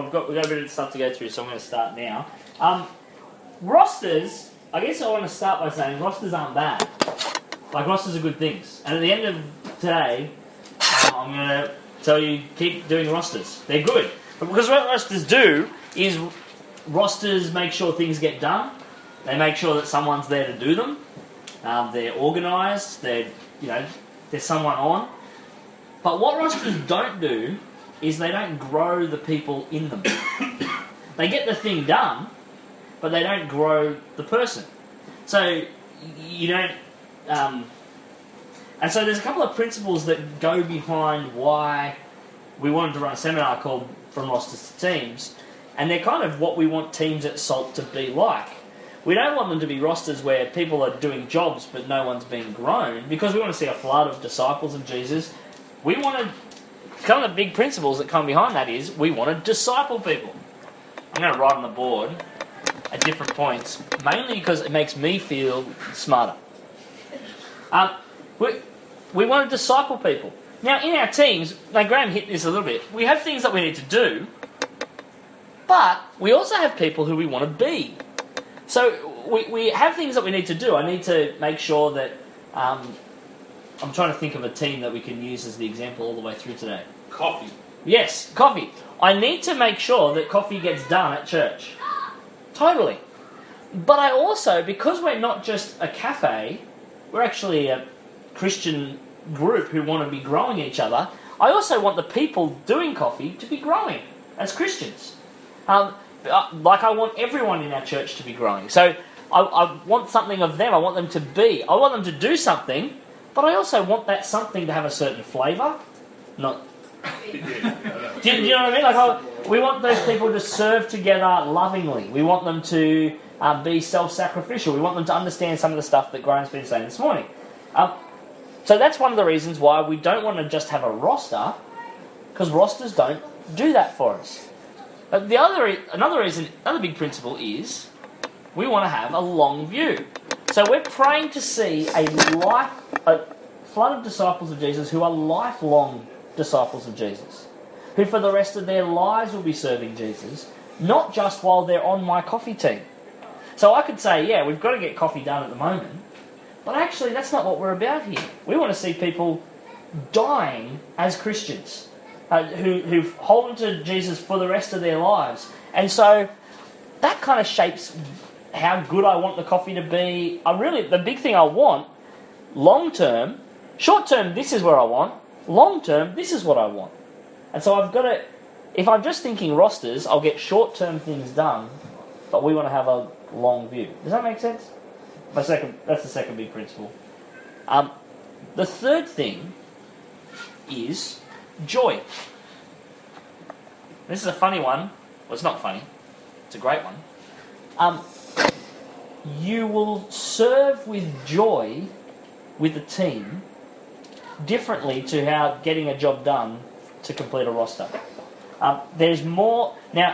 we've got a bit of stuff to go through, so I'm going to start now. Rosters, I guess I want to start by saying rosters aren't bad. Like, rosters are good things. And at the end of today, I'm going to tell you, keep doing rosters. They're good. But because what rosters do is rosters make sure things get done. They make sure that someone's there to do them. They're organised. There's someone on. But what rosters don't do is they don't grow the people in them. They get the thing done, but they don't grow the person. So you don't... and so there's a couple of principles that go behind why we wanted to run a seminar called From Rosters to Teams, and they're kind of what we want teams at Salt to be like. We don't want them to be rosters where people are doing jobs but no one's being grown, because we want to see a flood of disciples of Jesus. We want to... Kind of the big principles that come behind that is we want to disciple people. I'm going to write on the board at different points, mainly because it makes me feel smarter. We want to disciple people. Now, in our teams, like Graham hit this a little bit, we have things that we need to do, but we also have people who we want to be. So we have things that we need to do. I need to make sure that... I'm trying to think of a team that we can use as the example all the way through today. Coffee. Yes, coffee. I need to make sure that coffee gets done at church. Totally. But I also, because we're not just a cafe, we're actually a Christian group who want to be growing each other, I also want the people doing coffee to be growing as Christians. Like I want everyone in our church to be growing. So I want something of them. I want them to be. I want them to do something, but I also want that something to have a certain flavour. Not... do you know what I mean? Like we want those people to serve together lovingly. We want them to be self-sacrificial. We want them to understand some of the stuff that Graham's been saying this morning. So that's one of the reasons why we don't want to just have a roster, because rosters don't do that for us. Another big principle is we want to have a long view. So we're praying to see a flood of disciples of Jesus who are lifelong disciples of Jesus, who for the rest of their lives will be serving Jesus, not just while they're on my coffee team. So I could say, yeah, we've got to get coffee done at the moment, but actually that's not what we're about here. We want to see people dying as Christians, who've hold on to Jesus for the rest of their lives. And so that kind of shapes how good I want the coffee to be. The big thing I want, long term, short term, this is where I want. Long term, this is what I want. And so I've got to... If I'm just thinking rosters, I'll get short term things done, but we want to have a long view. Does that make sense? That's the second big principle. The third thing is joy. This is a funny one. Well, it's not funny. It's a great one. You will serve with joy with the team differently to how getting a job done to complete a roster. There's more... Now,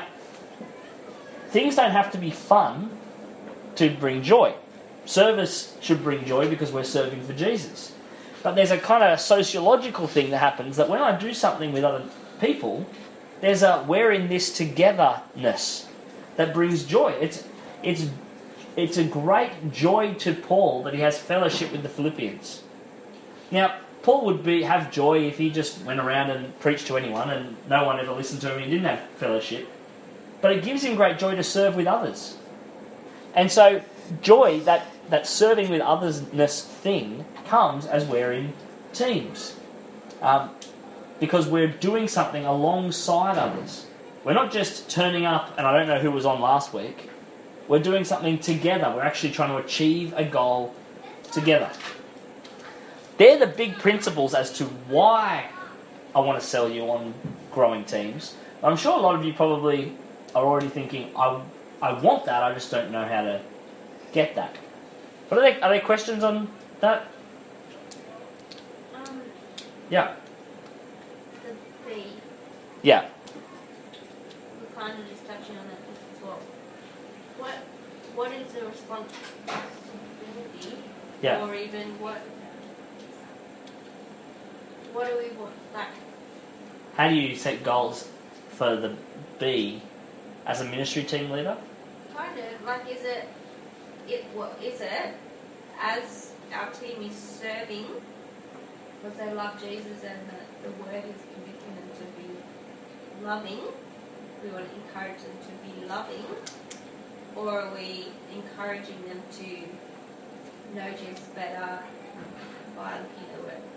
things don't have to be fun to bring joy. Service should bring joy because we're serving for Jesus. But there's a kind of sociological thing that happens that when I do something with other people, there's a we're in this togetherness that brings joy. It's a great joy to Paul that he has fellowship with the Philippians. Now, Paul would have joy if he just went around and preached to anyone and no one ever listened to him and he didn't have fellowship. But it gives him great joy to serve with others. And so joy, that serving with otherness thing, comes as we're in teams. Because we're doing something alongside others. We're not just turning up, and I don't know who was on last week. We're doing something together. We're actually trying to achieve a goal together. They're the big principles as to why I want to sell you on growing teams. I'm sure a lot of you probably are already thinking, I want that, I just don't know how to get that. But are there questions on that? Yeah. The B. Yeah. We're kind of just touching on that as well. What is the responsibility? Yeah. Or even what do we want? Like, How do you set goals for the be as a ministry team leader? Kind of. Like, is it as our team is serving because they love Jesus and the word is convicting them to be loving, we want to encourage them to be loving, or are we encouraging them to know Jesus better by looking at the word?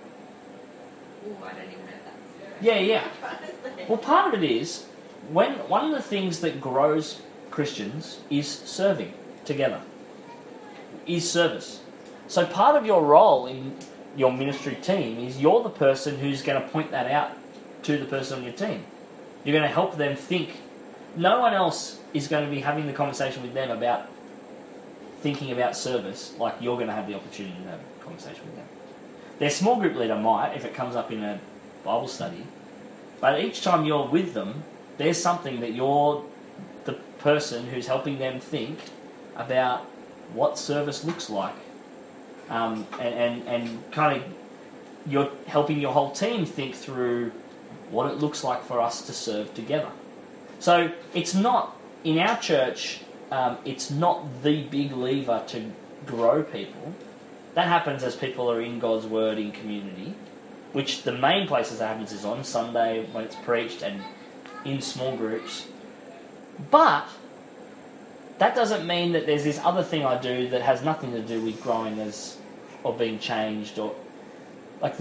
Oh, I don't even know if that's Yeah. right. Well, part of it is, one of the things that grows Christians is serving together, is service. So part of your role in your ministry team is you're the person who's going to point that out to the person on your team. You're going to help them think. No one else is going to be having the conversation with them about thinking about service like you're going to have the opportunity to have a conversation with them. Their small group leader might, if it comes up in a Bible study, but each time you're with them, there's something that you're the person who's helping them think about what service looks like. And kind of you're helping your whole team think through what it looks like for us to serve together. So it's not, in our church, it's not the big lever to grow people. That happens as people are in God's Word in community, which the main places that happens is on Sunday when it's preached and in small groups. But that doesn't mean that there's this other thing I do that has nothing to do with growing as or being changed, or like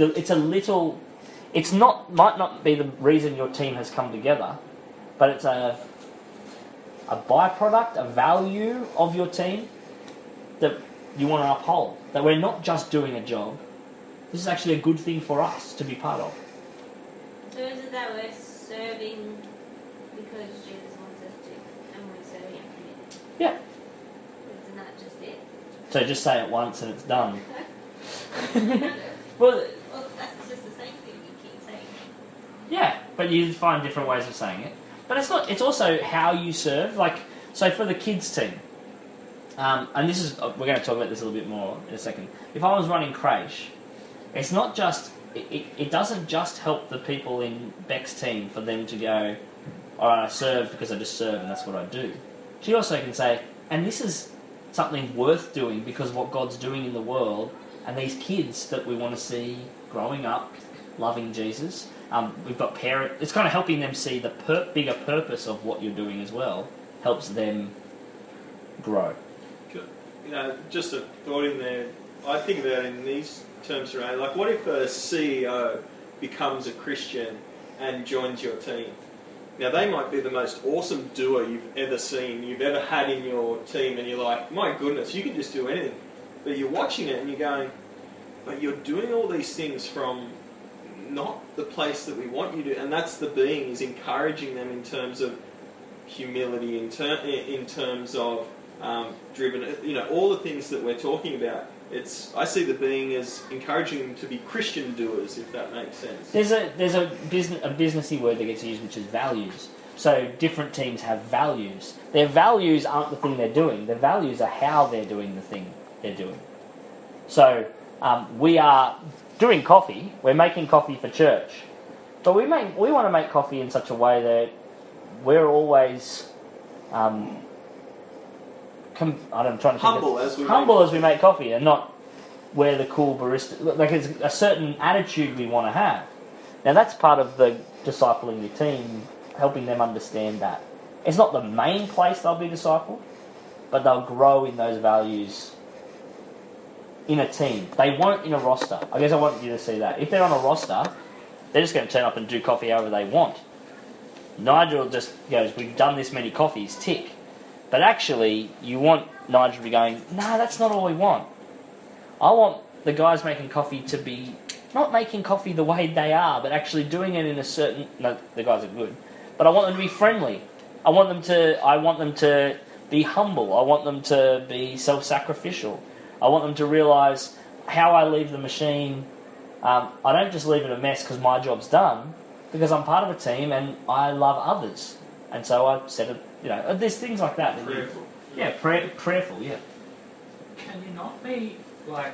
it's not, might not be the reason your team has come together, but it's a byproduct, a value of your team that you want to uphold. That we're not just doing a job. This is actually a good thing for us to be part of. So is it that we're serving because Jesus wants us to, and we're serving our community? Yeah. Isn't that just it? So just say it once and it's done. Well, that's just the same thing you keep saying. yeah, but you find different ways of saying it. But it's not. It's also how you serve. Like, so for the kids team, and this is we're going to talk about this a little bit more in a second. If I was running Creche, it's not just. It doesn't just help the people in Beck's team for them to go, all right, I serve because I just serve and that's what I do. She also can say, and this is something worth doing because what God's doing in the world, and these kids that we want to see growing up, loving Jesus. We've got parents. It's kind of helping them see the bigger purpose of what you're doing as well. Helps them grow. You know, just a thought in there. I think about it in these terms, right? Like, what if a CEO becomes a Christian and joins your team? Now, they might be the most awesome doer you've ever seen, you've ever had in your team, and you're like, my goodness, you can just do anything. But you're watching it and you're going, but you're doing all these things from not the place that we want you to, and that's the being, is encouraging them in terms of humility, in terms of driven, you know, all the things that we're talking about. I see the being as encouraging them to be Christian doers, if that makes sense. There's a businessy word that gets used, which is values. So different teams have values. Their values aren't the thing they're doing. Their values are how they're doing the thing they're doing. So we are doing coffee. We're making coffee for church, but we want to make coffee in such a way that we're always humble as we make coffee, and not we're the cool barista. Like, it's a certain attitude we want to have. Now that's part of the discipling your team, helping them understand that it's not the main place they'll be discipled, but they'll grow in those values in a team. They won't in a roster. I guess I want you to see that. If they're on a roster, they're just going to turn up and do coffee however they want. Nigel just goes, we've done this many coffees, tick. But actually, you want Nigel to be going, no, that's not all we want. I want the guys making coffee to be not making coffee the way they are, but actually doing it in a certain... No, the guys are good. But I want them to be friendly. I want them to be humble. I want them to be self-sacrificial. I want them to realise how I leave the machine. I don't just leave it a mess because my job's done, because I'm part of a team and I love others. And so I set it, you know, there's things like that. Prayerful. Yeah, prayerful, yeah. Can you not be, like,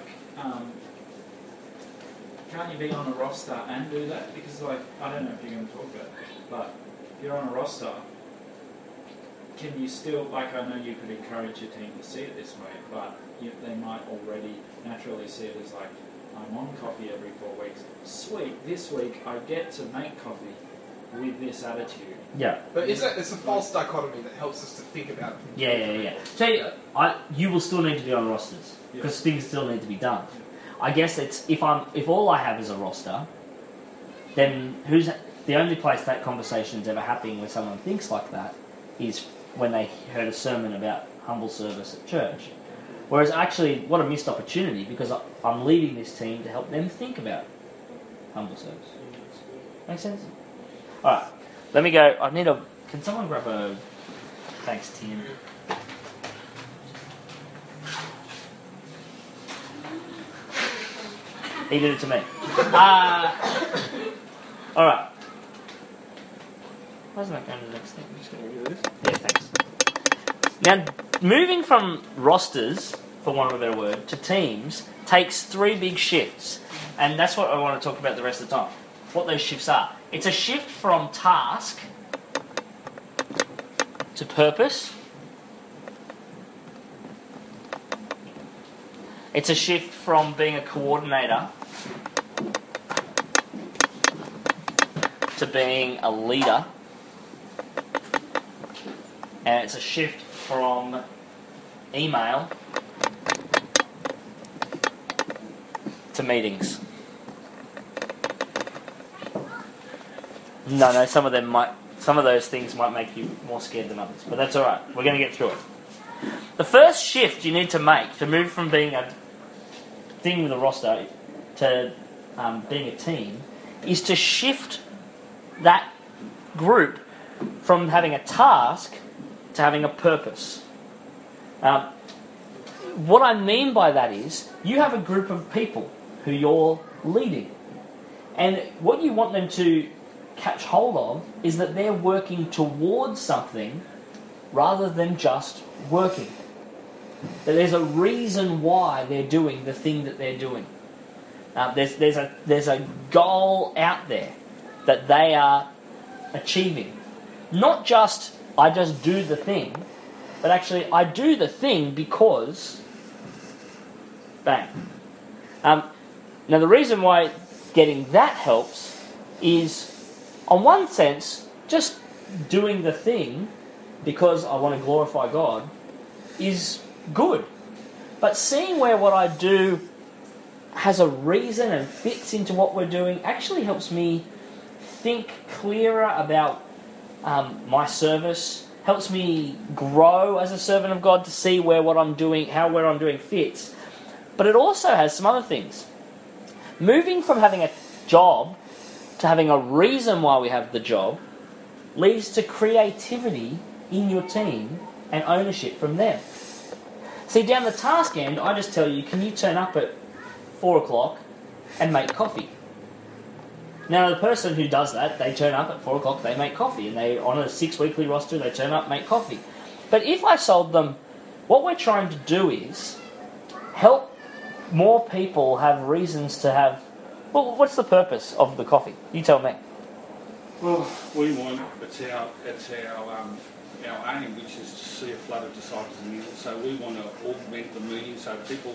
can't you be on a roster and do that? Because, like, I don't know if you're going to talk about it, but if you're on a roster, can you still, like, I know you could encourage your team to see it this way, but they might already naturally see it as like, I'm on coffee every 4 weeks. Sweet, this week I get to make coffee with this attitude. Yeah. But it's a false dichotomy that helps us to think about it. Yeah. So you will still need to be on rosters because things still need to be done. I guess it's if all I have is a roster, then who's the only place that conversation's ever happening where someone thinks like that is when they heard a sermon about humble service at church. Whereas actually, what a missed opportunity because I'm leading this team to help them think about humble service. Make sense? All right. Let me go. Can someone grab a... Thanks, Tim. He did it to me. All right. Why isn't that going to the next thing? I'm just going to do this. Yeah, thanks. Now, moving from rosters, for want of a better word, to teams takes 3 big shifts. And that's what I want to talk about the rest of the time. What those shifts are. It's a shift from task to purpose. It's a shift from being a coordinator to being a leader. And it's a shift from email to meetings. No, some of those things might make you more scared than others, but that's all right. We're going to get through it. The first shift you need to make to move from being a thing with a roster to being a team is to shift that group from having a task to having a purpose. What I mean by that is you have a group of people who you're leading, and what you want them to catch hold of is that they're working towards something rather than just working. That there's a reason why they're doing the thing that they're doing. There's a goal out there that they are achieving. Not just, I just do the thing, but actually I do the thing because... Bang. Now the reason why getting that helps is, on one sense, just doing the thing because I want to glorify God is good. But seeing where what I do has a reason and fits into what we're doing actually helps me think clearer about my service, helps me grow as a servant of God to see where what I'm doing, where I'm doing fits. But it also has some other things. Moving from having a job to having a reason why we have the job leads to creativity in your team and ownership from them. See, down the task end, I just tell you, can you turn up at 4 o'clock and make coffee? Now, the person who does that, they turn up at 4 o'clock, they make coffee, and they on a 6-weekly roster, they turn up, make coffee. But if I sold them, what we're trying to do is help more people have reasons to have... Well, what's the purpose of the coffee? You tell me. Well, we want, it's our aim, which is to see a flood of disciples in the end. So we want to augment the meeting so people,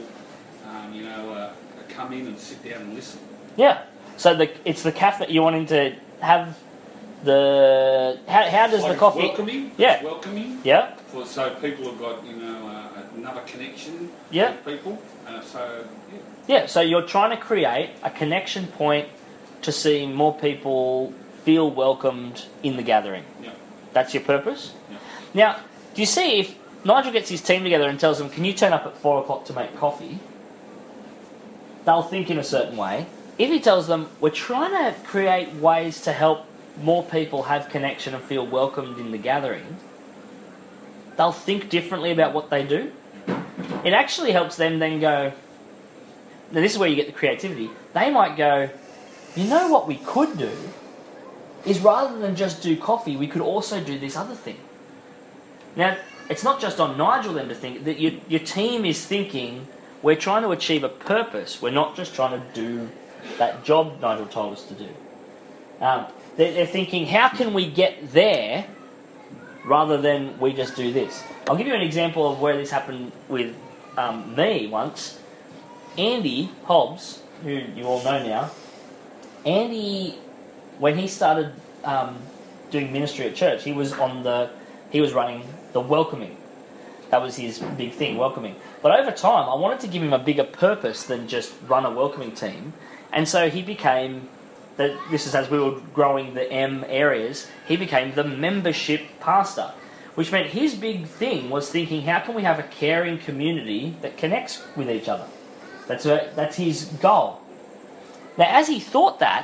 come in and sit down and listen. Yeah. So it's the cafe that you're wanting to have the... How does the coffee... Welcoming. Yeah. It's welcoming. Yeah. So people have got, another connection Yeah. with people. Yeah, so you're trying to create a connection point to seeing more people feel welcomed in the gathering. Yeah. That's your purpose? Yeah. Now, do you see if Nigel gets his team together and tells them, can you turn up at 4 o'clock to make coffee? They'll think in a certain way. If he tells them, we're trying to create ways to help more people have connection and feel welcomed in the gathering, they'll think differently about what they do. It actually helps them then go, now this is where you get the creativity, they might go, you know what we could do is rather than just do coffee, we could also do this other thing. Now, it's not just on Nigel then to think, that your team is thinking, we're trying to achieve a purpose, we're not just trying to do that job Nigel told us to do. They're thinking, how can we get there rather than we just do this? I'll give you an example of where this happened with me once. Andy Hobbs, who you all know now, Andy, when he started doing ministry at church, he was running the welcoming. That was his big thing, welcoming. But over time, I wanted to give him a bigger purpose than just run a welcoming team. And so he became, this is as we were growing the M areas, he became the membership pastor. Which meant his big thing was thinking, how can we have a caring community that connects with each other? That's his goal. Now, as he thought that,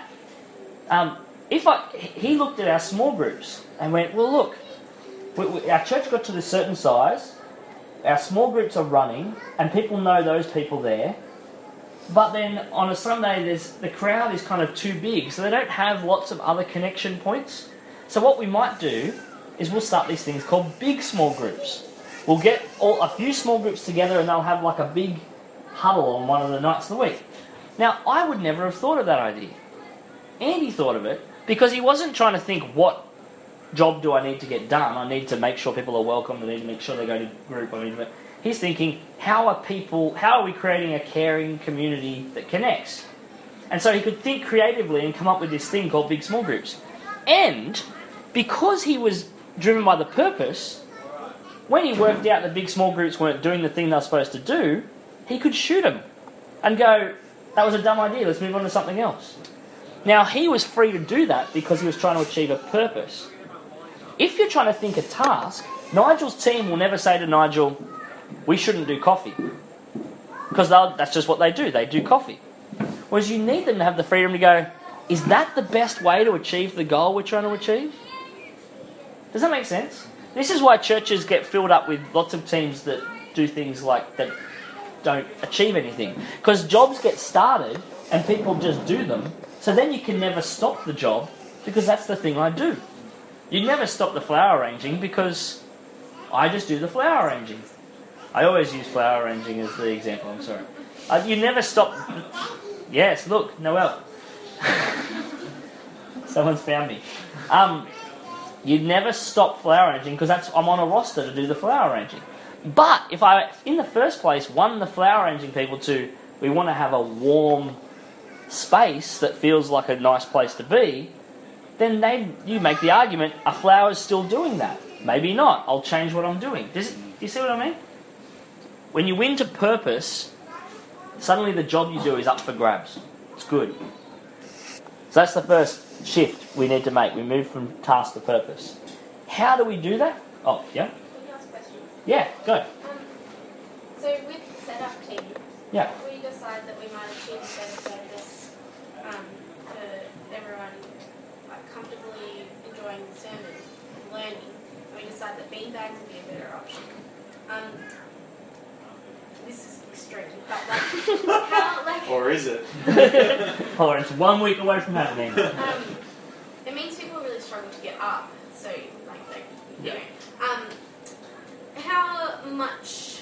he looked at our small groups and went, well, look, our church got to this certain size, our small groups are running, and people know those people there, but then on a Sunday, the crowd is kind of too big, so they don't have lots of other connection points. So what we might do is we'll start these things called big small groups. We'll get a few small groups together and they'll have like a big huddle on one of the nights of the week. Now, I would never have thought of that idea. Andy thought of it because he wasn't trying to think, what job do I need to get done? I need to make sure people are welcome. I need to make sure they go to group. He's thinking, how are we creating a caring community that connects? And so he could think creatively and come up with this thing called big small groups. And because he was driven by the purpose, when he worked out the big small groups weren't doing the thing they were supposed to do, he could shoot them and go, that was a dumb idea, let's move on to something else. Now, he was free to do that because he was trying to achieve a purpose. If you're trying to think a task, Nigel's team will never say to Nigel, we shouldn't do coffee. Because that's just what they do coffee. Whereas you need them to have the freedom to go, is that the best way to achieve the goal we're trying to achieve? Does that make sense? This is why churches get filled up with lots of teams that do things like that don't achieve anything. Because jobs get started and people just do them, so then you can never stop the job because that's the thing I do. You never stop the flower arranging because I just do the flower arranging. I always use flower arranging as the example, I'm sorry. You never stop... Yes, look, Noel. Someone's found me. You never stop flower arranging because I'm on a roster to do the flower arranging. But if I, in the first place, won the flower arranging people to, we want to have a warm space that feels like a nice place to be, then you make the argument, a flower's still doing that. Maybe not. I'll change what I'm doing. Do you see what I mean? When you win to purpose, suddenly the job you do is up for grabs. It's good. So that's the first shift we need to make. We move from task to purpose. How do we do that? Oh, yeah? Can you ask a question? Yeah, go. So with the setup team, Yeah. if we decide that we might achieve a better service for everyone like comfortably enjoying the sermon and learning, and we decide that beanbags would be a better option. This is extreme, but how Or is it? Or it's 1 week away from happening. it means people really struggle to get up. So Yeah. How much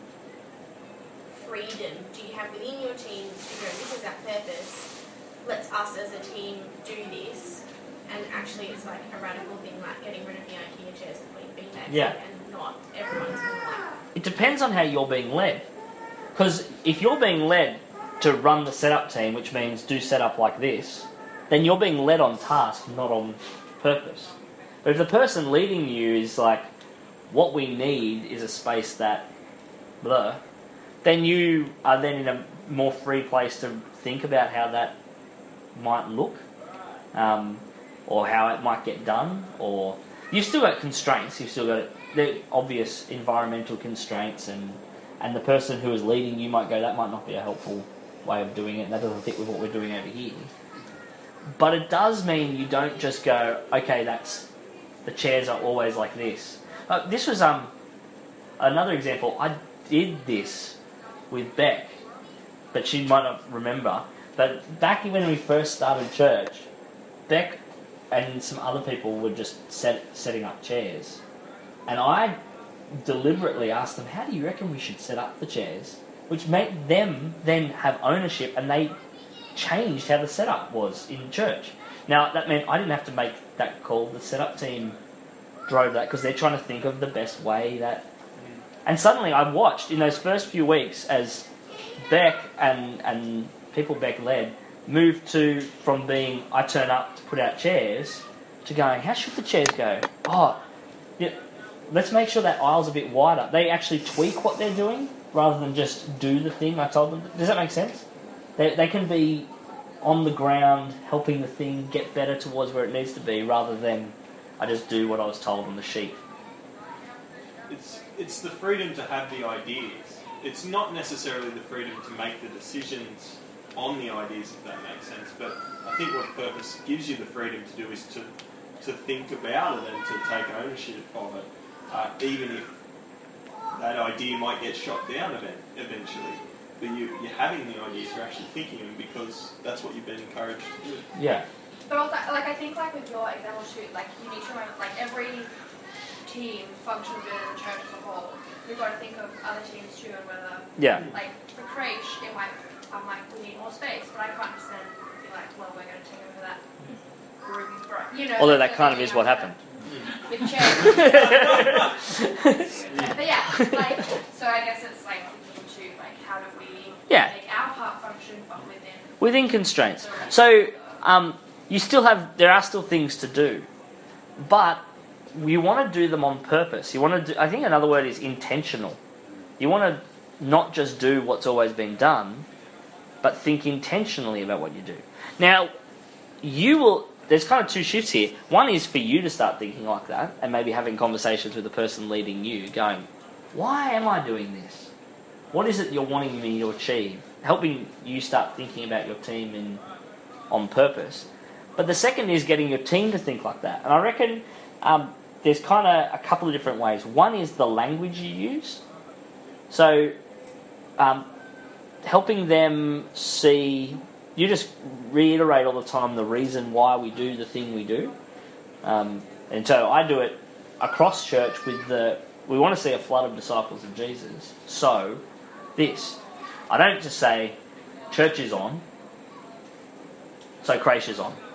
freedom do you have within your team to go, this is our purpose, let's us as a team do this, and actually it's like a radical thing like getting rid of the IKEA chairs and putting beanbags Yeah. in, and not everyone's going to like... It depends on how you're being led. Because if you're being led to run the setup team, which means do setup like this, then you're being led on task, not on purpose. But if the person leading you is like, what we need is a space that blah, then you are then in a more free place to think about how that might look, or how it might get done, or you've still got constraints, you've still got the obvious environmental constraints, and the person who is leading you might go, that might not be a helpful way of doing it, and that doesn't fit with what we're doing over here. But it does mean you don't just go, okay, the chairs are always like this. This was another example. I did this with Beck, but she might not remember. But back when we first started church, Beck and some other people were just setting up chairs. And I deliberately asked them, how do you reckon we should set up the chairs? Which made them then have ownership, and they changed how the setup was in church. Now, that meant I didn't have to make that call. The setup team drove that because they're trying to think of the best way that... And suddenly I watched in those first few weeks as Beck and people Beck led moved from being I turn up to put out chairs to going, how should the chairs go? Oh, yeah, let's make sure that aisle's a bit wider. They actually tweak what they're doing rather than just do the thing I told them. Does that make sense? They can be on the ground helping the thing get better towards where it needs to be rather than I just do what I was told on the sheet. It's the freedom to have the ideas. It's not necessarily the freedom to make the decisions on the ideas, if that makes sense. But I think what purpose gives you the freedom to do is to think about it and to take ownership of it, even if that idea might get shot down eventually. But you're having the ideas, you're actually thinking them because that's what you've been encouraged to do. Yeah. But also, like, I think, like, with your example too, like, you need to remember, like, every team functions within the church as a whole. You've got to think of other teams too and whether, Yeah. like, for creche, it might, I'm like, we need more space, but I can't just then be like, well, we're going to take over that room for, you know. Although like, that kind of is what happened. With chairs. But yeah, like, so I guess it's like thinking too, like, how do we make our part function, but within constraints. So, there are still things to do, but you want to do them on purpose. You want to do, I think another word is intentional. You want to not just do what's always been done, but think intentionally about what you do. Now, there's kind of two shifts here. One is for you to start thinking like that and maybe having conversations with the person leading you, going, why am I doing this? What is it you're wanting me to achieve? Helping you start thinking about your team on purpose. But the second is getting your team to think like that. And I reckon there's kind of a couple of different ways. One is the language you use. So helping them see... You just reiterate all the time the reason why we do the thing we do. And so I do it across church with we want to see a flood of disciples of Jesus. So, this. I don't just say, church is on, so creche is on.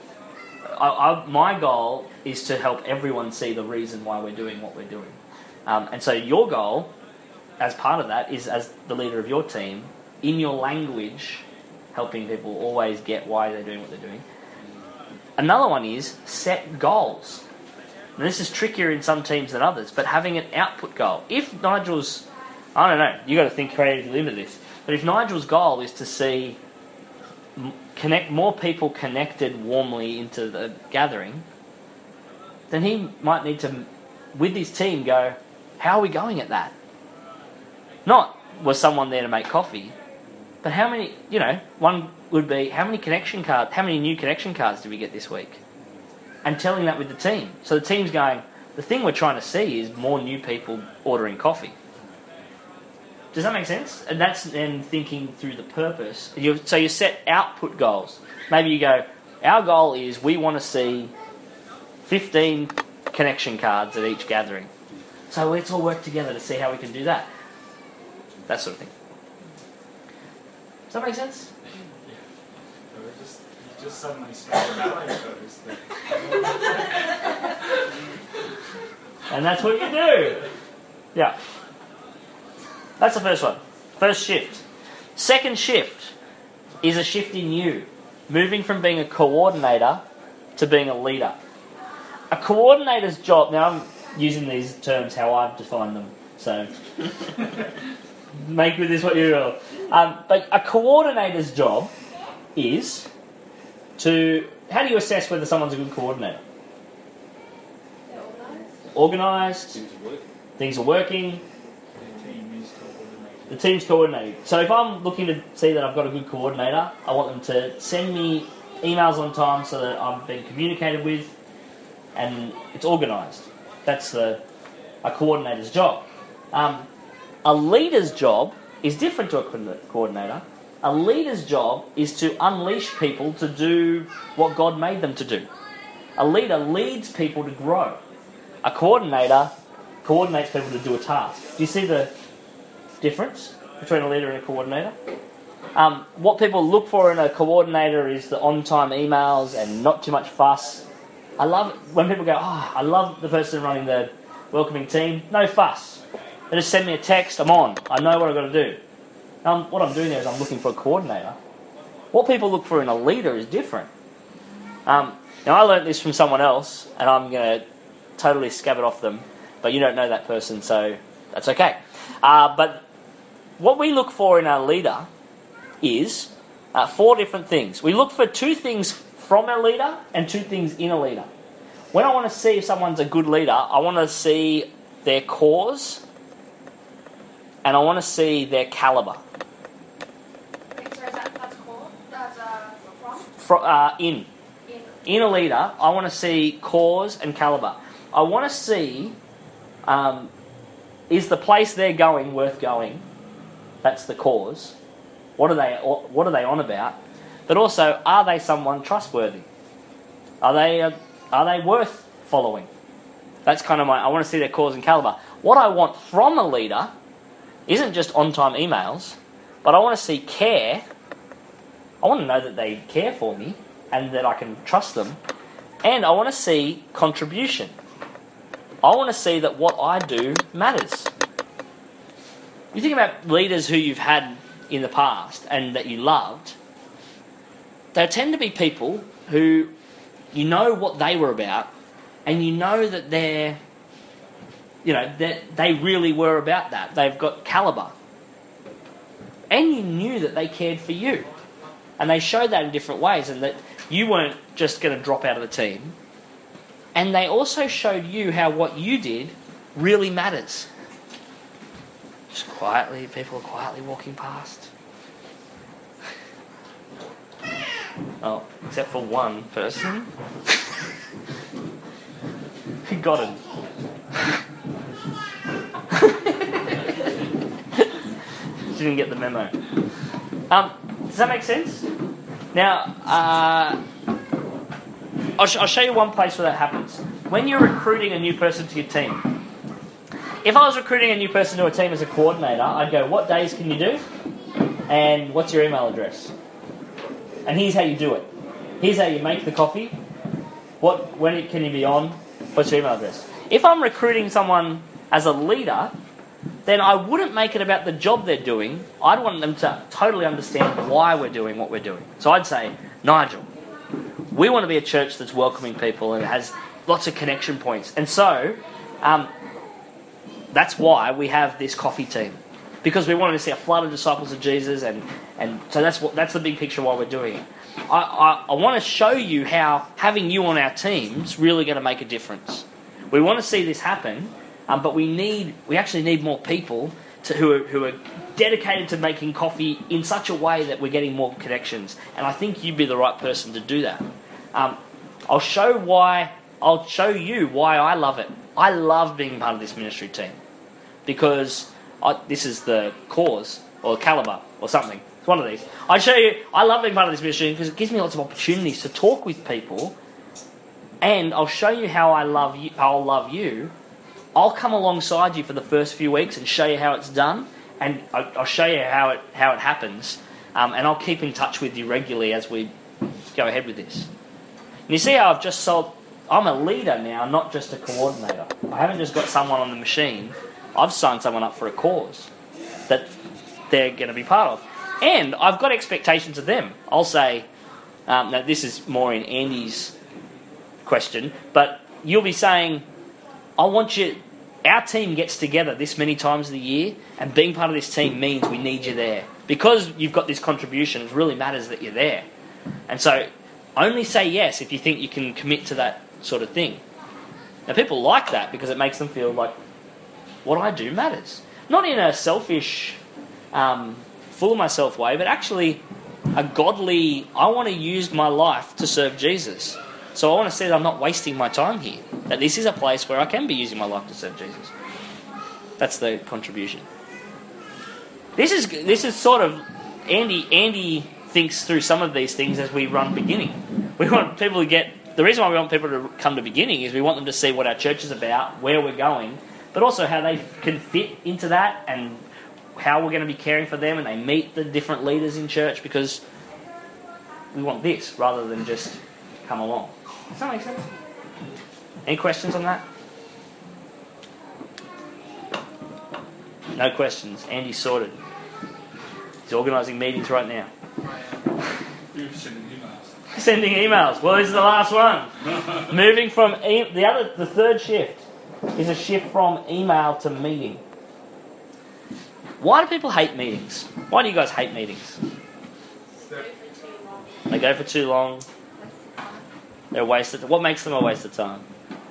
My goal is to help everyone see the reason why we're doing what we're doing. And so your goal, as part of that, is as the leader of your team, in your language, helping people always get why they're doing what they're doing. Another one is set goals. And this is trickier in some teams than others, but having an output goal. If Nigel's, I don't know, you've got to think creatively into this, but if Nigel's goal is to see more people connected warmly into the gathering, then he might need to, with his team, go, how are we going at that? Not, was someone there to make coffee? But how many, one would be, how many new connection cards did we get this week? And telling that with the team. So the team's going, the thing we're trying to see is more new people ordering coffee. Does that make sense? And that's then thinking through the purpose. So you set output goals. Maybe you go, our goal is we want to see 15 connection cards at each gathering. So let's all work together to see how we can do that. That sort of thing. Does that make sense? Yeah. You just suddenly spoke about those things. And that's what you do. Yeah. That's the first one. First shift. Second shift is a shift in you. Moving from being a coordinator to being a leader. A coordinator's job... Now I'm using these terms how I've defined them. So... make with this what you will. But a coordinator's job is to... How do you assess whether someone's a good coordinator? They're Organised. Things are working. The team's coordinating. So if I'm looking to see that I've got a good coordinator, I want them to send me emails on time so that I've been communicated with and it's organised. That's a coordinator's job. A leader's job is different to a coordinator. A leader's job is to unleash people to do what God made them to do. A leader leads people to grow. A coordinator coordinates people to do a task. Do you see the difference between a leader and a coordinator? What people look for in a coordinator is the on-time emails and not too much fuss. I love when people go, I love the person running the welcoming team. No fuss. They just send me a text, I'm on. I know what I've got to do. What I'm doing there is I'm looking for a coordinator. What people look for in a leader is different. Now, I learnt this from someone else, and I'm going to totally scab it off them, but you don't know that person, so that's okay. But what we look for in our leader is 4 different things. We look for 2 things from a leader and 2 things in a leader. When I want to see if someone's a good leader, I want to see their cause and I want to see their caliber. So that's called? That's In a leader, I want to see cause and caliber. I want to see, is the place they're going worth going? That's the cause. What are they on about? But also, are they someone trustworthy? Are they worth following? That's kind of I want to see their cause and caliber. What I want from a leader isn't just on-time emails, but I want to see care. I want to know that they care for me and that I can trust them. And I want to see contribution. I want to see that what I do matters. You think about leaders who you've had in the past and that you loved, they tend to be people who you know what they were about and you know that they really were about that. They've got caliber. And you knew that they cared for you. And they showed that in different ways and that you weren't just going to drop out of the team. And they also showed you how what you did really matters. Just quietly, people are quietly walking past. Oh, except for one person. He got him. Didn't get the memo. Does that make sense? Now, I'll show you one place where that happens. When you're recruiting a new person to your team. If I was recruiting a new person to a team as a coordinator, I'd go, what days can you do? And what's your email address? And here's how you do it. Here's how you make the coffee. When can you be on? What's your email address? If I'm recruiting someone as a leader, then I wouldn't make it about the job they're doing. I'd want them to totally understand why we're doing what we're doing. So I'd say, Nigel, we want to be a church that's welcoming people and has lots of connection points. And so, that's why we have this coffee team. Because we wanted to see a flood of disciples of Jesus, and so that's the big picture why we're doing it. I want to show you how having you on our team's really going to make a difference. We want to see this happen, but we actually need more people who are dedicated to making coffee in such a way that we're getting more connections. And I think you'd be the right person to do that. I'll show you why I love it. I love being part of this ministry team because this is the cause or caliber or something. It's one of these. I show you. I love being part of this ministry because it gives me lots of opportunities to talk with people, and I'll show you how I'll love you. I'll come alongside you for the first few weeks and show you how it's done, and I'll show you how it happens, and I'll keep in touch with you regularly as we go ahead with this. And you see how I've just sold. I'm a leader now, not just a coordinator. I haven't just got someone on the machine. I've signed someone up for a cause that they're going to be part of. And I've got expectations of them. I'll say, now this is more in Andy's question, but you'll be saying, our team gets together this many times of the year, and being part of this team means we need you there. Because you've got this contribution, it really matters that you're there. And so, only say yes if you think you can commit to that sort of thing. Now people like that because it makes them feel like what I do matters. Not in a selfish, full of myself way, but actually a godly, I want to use my life to serve Jesus. So I want to say that I'm not wasting my time here. That this is a place where I can be using my life to serve Jesus. That's the contribution. This is sort of, Andy thinks through some of these things as we run beginning. We want people to get, the reason why we want people to come to beginning is we want them to see what our church is about, where we're going, but also how they can fit into that and how we're going to be caring for them, and they meet the different leaders in church because we want this rather than just come along. Does that make sense? Any questions on that? No questions. Andy's sorted. He's organising meetings right now. You're sending emails. Sending emails. Well, this is the last one. Moving from the third shift is a shift from email to meeting. Why do people hate meetings? Why do you guys hate meetings? They go for too long. They're a waste of. What makes them a waste of time?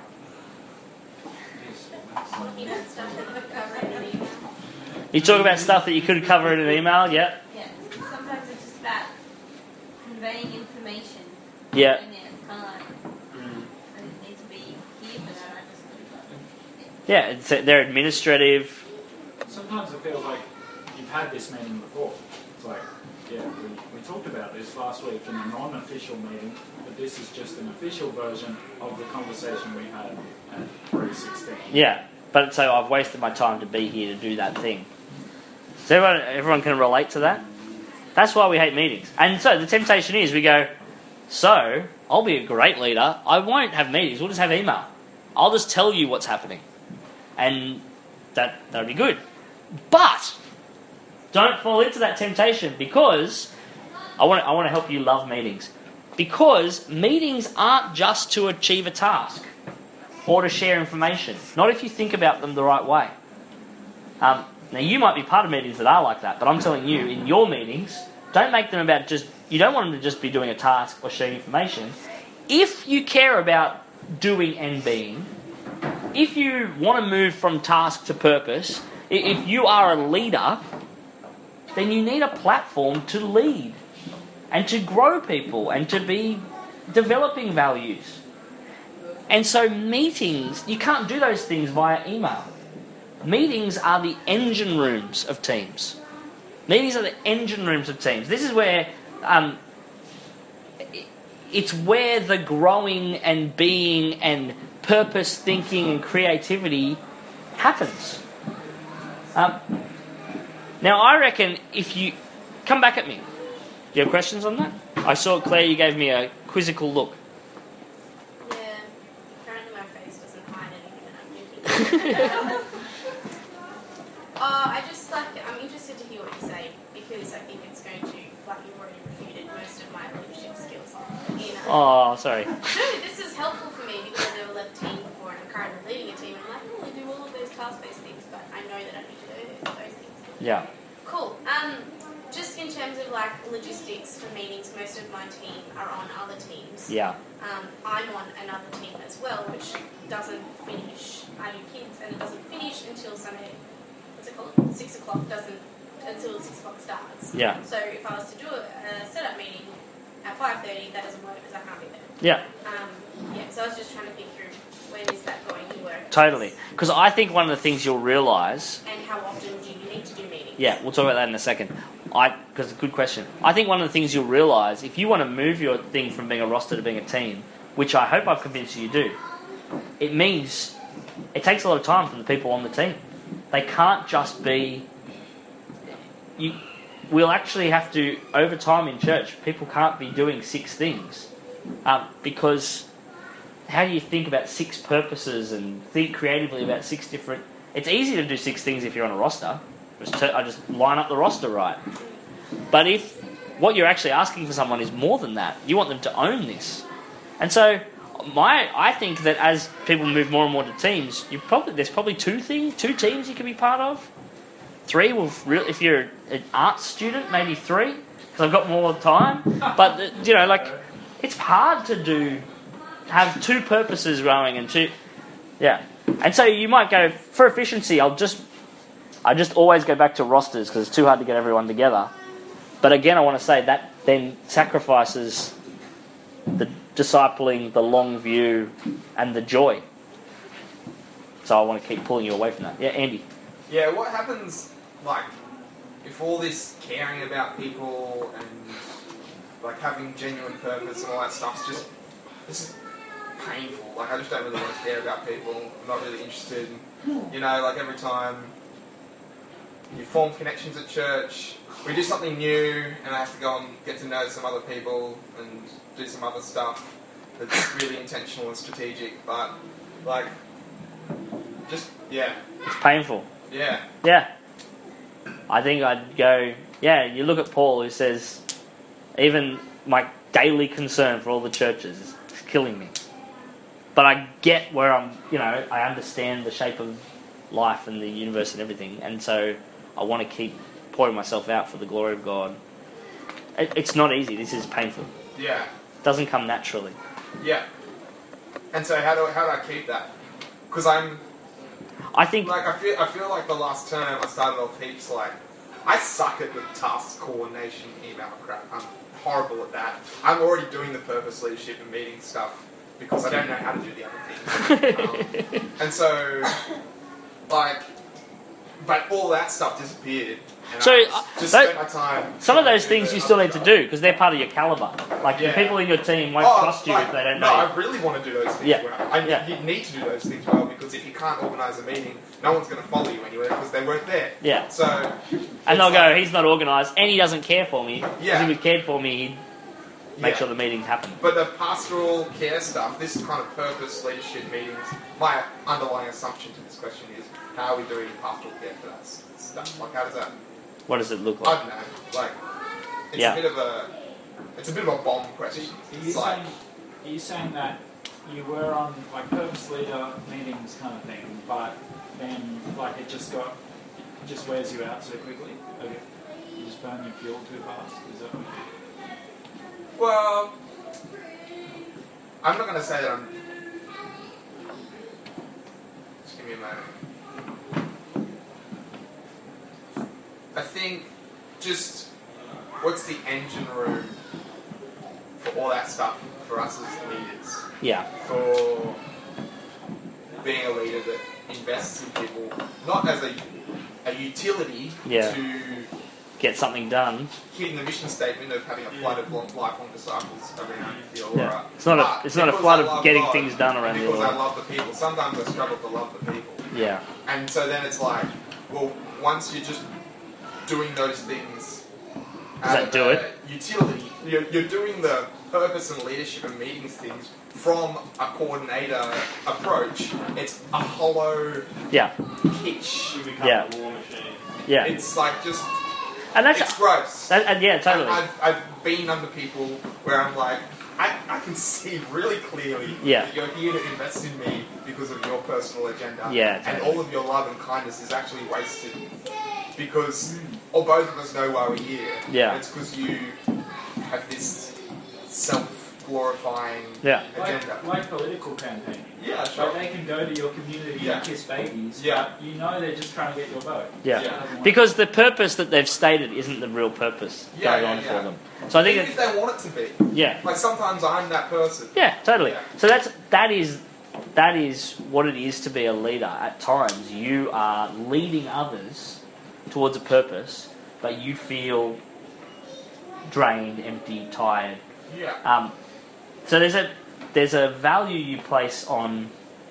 Talking about stuff that could cover in an email. You talk about stuff that you could cover in an email. Yeah. Yeah, sometimes it's just about conveying information. Yeah. And it's kind of like, I didn't need to be here for that, I just could have Yeah. They're administrative. Sometimes it feels like you've had this meeting before. It's like, yeah, we talked about this last week in a non-official meeting, but this is just an official version of the conversation we had at 3:16. Yeah. But so I've wasted my time to be here to do that thing. So everyone can relate to that? That's why we hate meetings. And so the temptation is we go, so I'll be a great leader. I won't have meetings. We'll just have email. I'll just tell you what's happening. And that'll be good. But don't fall into that temptation, because I want to help you love meetings. Because meetings aren't just to achieve a task or to share information. Not if you think about them the right way. Now, you might be part of meetings that are like that, but I'm telling you, in your meetings, don't make them about you don't want them to just be doing a task or sharing information. If you care about doing and being, if you want to move from task to purpose, if you are a leader, then you need a platform to lead and to grow people and to be developing values. And so meetings, you can't do those things via email. Meetings are the engine rooms of teams. Meetings are the engine rooms of teams. This is where it's where the growing and being and purpose thinking and creativity happens. Now, I reckon if you... Come back at me. Do you have questions on that? I saw, Claire, you gave me a quizzical look. Yeah, apparently my face doesn't hide anything that I'm thinking. I'm interested to hear what you say, because I think it's going to, like you've already refuted most of my leadership skills. Oh, sorry. No, this is helpful for me because I've never led a team before and I'm currently leading a team. And I'm like, I do all of those task-based things, but I know that I need to do those things. Yeah. Cool. Just in terms of like logistics for meetings, most of my team are on other teams. Yeah. I'm on another team as well, which doesn't finish. I do kids, and it doesn't finish until Sunday. What's it called? 6 o'clock until 6 o'clock starts. Yeah. So if I was to do a setup meeting at 5:30, that doesn't work because I can't be there. Yeah. So I was just trying to think through when is that going to work. Totally. Because I think one of the things you'll realise... And how often do you need to do meetings? Yeah, we'll talk about that in a second. Because it's a good question. I think one of the things you'll realise, if you want to move your thing from being a roster to being a team, which I hope I've convinced you to do, it means it takes a lot of time from the people on the team. They can't just be... We'll actually have to, over time in church, people can't be doing 6 things. Because how do you think about 6 purposes and think creatively about 6 different... It's easy to do 6 things if you're on a roster. I just line up the roster right. But if what you're actually asking for someone is more than that, you want them to own this. And so I think that as people move more and more to teams, there's probably 2 teams you can be part of. 3, if you're an arts student, maybe 3, because I've got more time. But it's hard to have 2 purposes growing and 2, yeah. And so you might go for efficiency. I just always go back to rosters because it's too hard to get everyone together. But again, I want to say that then sacrifices the discipling, the long view, and the joy. So I want to keep pulling you away from that. Yeah, Andy. Yeah, what happens, like, if all this caring about people and, like, having genuine purpose and all that stuff's just painful. Like, I just don't really want to care about people. I'm not really interested. Like, every time you form connections at church. We do something new, and I have to go and get to know some other people and do some other stuff that's really intentional and strategic. But like, just It's painful. yeah. Yeah. I think I'd go, you look at Paul who says, even my daily concern for all the churches is killing me. But I get where I understand the shape of life and the universe and everything, and so I want to keep pouring myself out for the glory of God. It's not easy. This is painful. Yeah. It doesn't come naturally. Yeah. And so how do I keep that? Because I think I feel like the last term I started off heaps like I suck at the task coordination email crap. I'm horrible at that. I'm already doing the purpose leadership and meeting stuff because I don't know how to do the other things. And so but all that stuff disappeared. And So, I just spent my time. some of those trying to do things the you still other need to stuff. do because they're part of your caliber. Like the Yeah. people in your team won't trust you if they don't know. No, you. I really want to do those things Yeah. well. Yeah. You need to do those things well because if you can't organise a meeting, no one's going to follow you anywhere because they weren't there. Yeah. So, And they'll it's go, like- he's not organised and he doesn't care for me. Yeah. If he cared for me, he'd make Yeah. sure the meetings happen. But the pastoral care stuff, this kind of purpose leadership meetings, my underlying assumption to this question is, how are we doing pastoral care for that stuff? Like, how does that? What does it look I like? don't know. Like, it's Yeah. a bit of a bomb question. It's like, Are you saying that you were on like purpose leader meetings kind of thing, but then like it just wears you out so quickly? Like, you just burn your fuel too fast? Is that what well, I'm not going to say that I'm. Just give me a moment. I think just what's the engine room for all that stuff for us as leaders? Yeah. For being a leader that invests in people, not as a utility Yeah. to Get something done. hitting the mission statement of having a flood of lifelong disciples around the aura. Yeah. It's not But a because flood I of love getting God, things done around the because I aura. love the people. Sometimes I struggle to love the people. Yeah. And so then it's like, well, once you're just doing those things Does that do it? utility, you're doing the purpose and leadership and meetings things from a coordinator approach. It's a hollow Yeah. kitsch. You become Yeah. a war machine. Yeah. It's like just, And that's it's gross. yeah, totally. I've been under people where I'm like, I can see really clearly Yeah. that you're here to invest in me because of your personal agenda. Yeah, And totally. all of your love and kindness is actually wasted because both of us know why we're here. Yeah. It's because you have this self-glorifying Yeah. agenda. like political campaigning? Yeah, sure. Like they can go to your community Yeah. and kiss babies, Yeah. but you know they're just trying to get your vote. Yeah. Yeah. Because the purpose that they've stated isn't the real purpose Yeah, going yeah, on yeah. for them. So I think Even if they want it to be. yeah. Like sometimes I'm that person. Yeah, totally. Yeah. So that is what it is to be a leader. At times, you are leading others towards a purpose, but you feel drained, empty, tired. Yeah. So there's a value you place on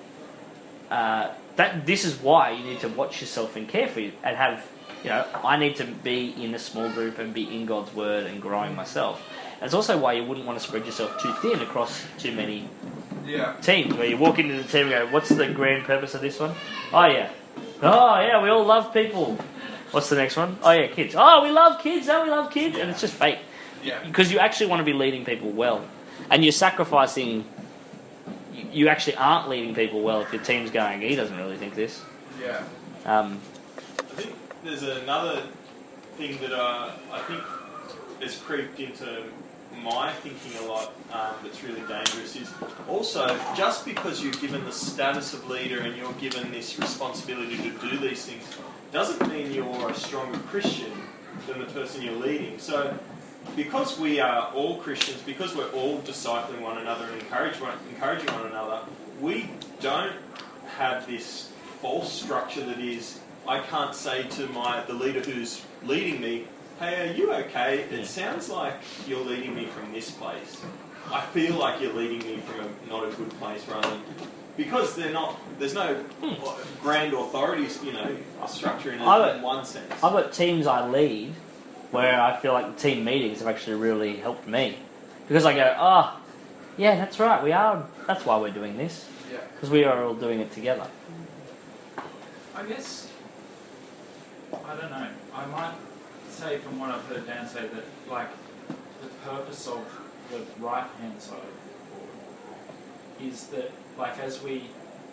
that. This is why you need to watch yourself and care for you, and have I need to be in a small group and be in God's word and growing myself. And it's also why you wouldn't want to spread yourself too thin across too many Yeah. teams, where you walk into the team and go, what's the grand purpose of this one? Oh yeah, we all love people. What's the next one? Oh yeah, kids. Oh, we love kids. Oh, we love kids. And it's just fake. Yeah. Because you actually want to be leading people well. And you're sacrificing, you actually aren't leading people well if your team's going, he doesn't really think this. Yeah. I think there's another thing that I think has creeped into my thinking a lot that's really dangerous is also just because you're given the status of leader and you're given this responsibility to do these things doesn't mean you're a stronger Christian than the person you're leading. So because we are all Christians, because we're all discipling one another and encouraging one another, we don't have this false structure that is, I can't say to the leader who's leading me, hey, are you okay? It sounds like you're leading me from this place. I feel like you're leading me from not a good place, rather than because they're not. There's no grand authorities, structure in one sense. I've got teams I lead where I feel like the team meetings have actually really helped me. Because I go, oh, yeah, that's right, we are, that's why we're doing this. Yeah. Because we are all doing it together. I guess, I don't know, I might say from what I've heard Dan say that, like, the purpose of the right-hand side of the board is that, like, as we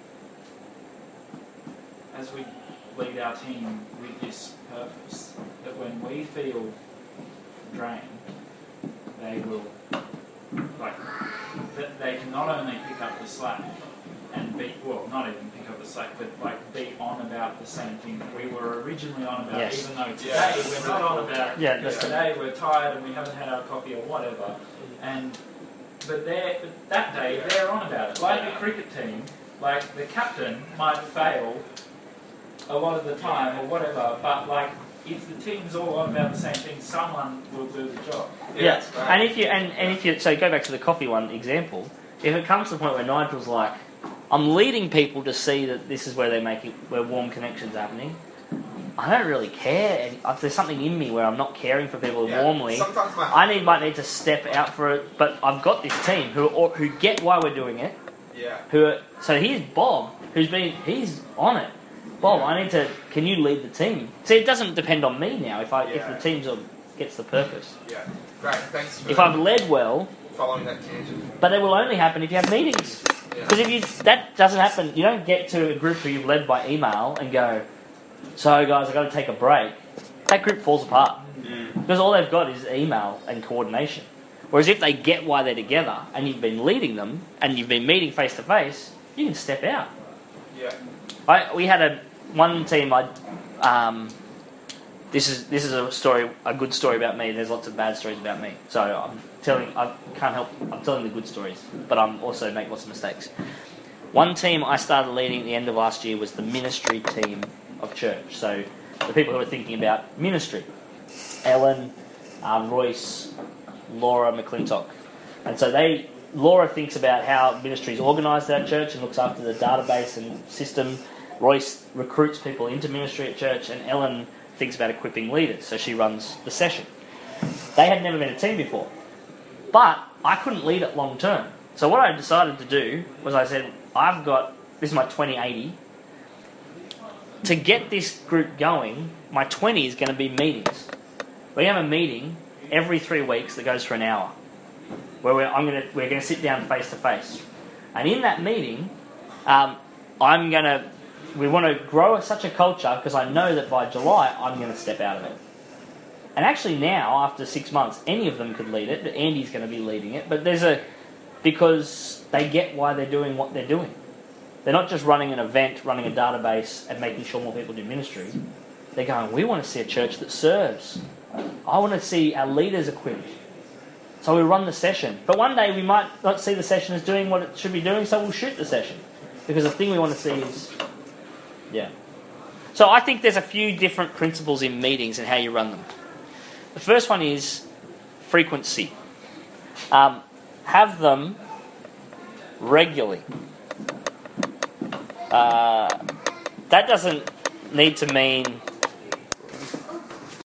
lead our team with this purpose, that when we feel drained, they will, like, that they can not only pick up the slack and be, well, not even pick up the slack, but like be on about the same thing that we were originally on about, Yes. even though today we're not on about, Yeah, because today we're tired and we haven't had our coffee or whatever, but that day they're on about it. Like a cricket team, like the captain might fail a lot of the time or whatever, but like if the team's all on about the same thing, someone will do the job. Yeah, and if you so go back to the coffee one example, if it comes to the point where Nigel's like, I'm leading people to see that this is where where warm connections happening, I don't really care. And if there's something in me where I'm not caring for people warmly, Sometimes might need to step out for it. But I've got this team who get why we're doing it. Yeah. So here's Bob, he's on it. Bob, can you lead the team? See, it doesn't depend on me now if the team gets the purpose. Yeah. Great. Thanks for If I've led well, following that tangent. but it will only happen if you have meetings. Because if that doesn't happen, you don't get to a group who you've led by email and go, so guys, I've got to take a break. That group falls apart. Because all they've got is email and coordination. Whereas if they get why they're together and you've been leading them and you've been meeting face to face, you can step out. Yeah. We had one team. This is a good story about me. There's lots of bad stories about me. So I can't help. I'm telling the good stories, but I'm also make lots of mistakes. One team I started leading at the end of last year was the ministry team of church. So the people who are thinking about ministry, Ellen, Royce, Laura McClintock, and so Laura thinks about how ministry is organised at our church and looks after the database and system. Royce recruits people into ministry at church, and Ellen thinks about equipping leaders, so she runs the session. They had never been a team before, but I couldn't lead it long term. So what I decided to do was I said, this is my 2080. To get this group going, my 20 is going to be meetings. We have a meeting every 3 weeks that goes for an hour, where we're going to sit down face to face, and in that meeting, we want to grow such a culture because I know that by July I'm going to step out of it. And actually now, after 6 months, any of them could lead it, but Andy's going to be leading it. But because they get why they're doing what they're doing. They're not just running an event, running a database and making sure more people do ministry. They're going, we want to see a church that serves. I want to see our leaders equipped. So we run the session. But one day we might not see the session as doing what it should be doing, so we'll shoot the session. Because the thing we want to see is... Yeah. So I think there's a few different principles in meetings and how you run them. The first one is frequency. Have them regularly. That doesn't need to mean